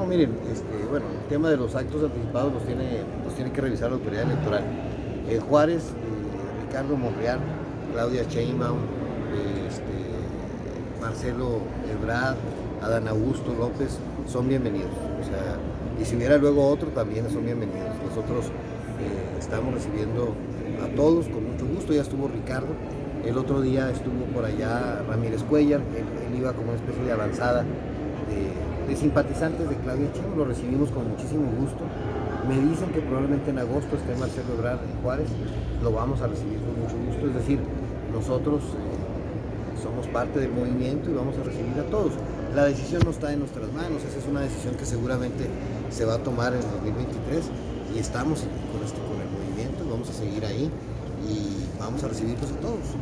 No, miren, bueno, el tema de los actos anticipados los tiene que revisar la autoridad electoral. Juárez, Ricardo Monreal, Claudia Sheinbaum, Marcelo Ebrard, Adán Augusto López son bienvenidos. O sea, y si hubiera luego otro, también son bienvenidos. Nosotros estamos recibiendo a todos con mucho gusto. Ya estuvo Ricardo, el otro día estuvo por allá Ramírez Cuellar, él iba como una especie de avanzada de simpatizantes de Claudia Sheinbaum, lo recibimos con muchísimo gusto. Me dicen que probablemente en agosto esté Marcelo Ebrard en Juárez, lo vamos a recibir con mucho gusto, es decir, nosotros somos parte del movimiento y vamos a recibir a todos. La decisión no está en nuestras manos, esa es una decisión que seguramente se va a tomar en 2023 y estamos con el movimiento y vamos a seguir ahí y vamos a recibirlos a todos.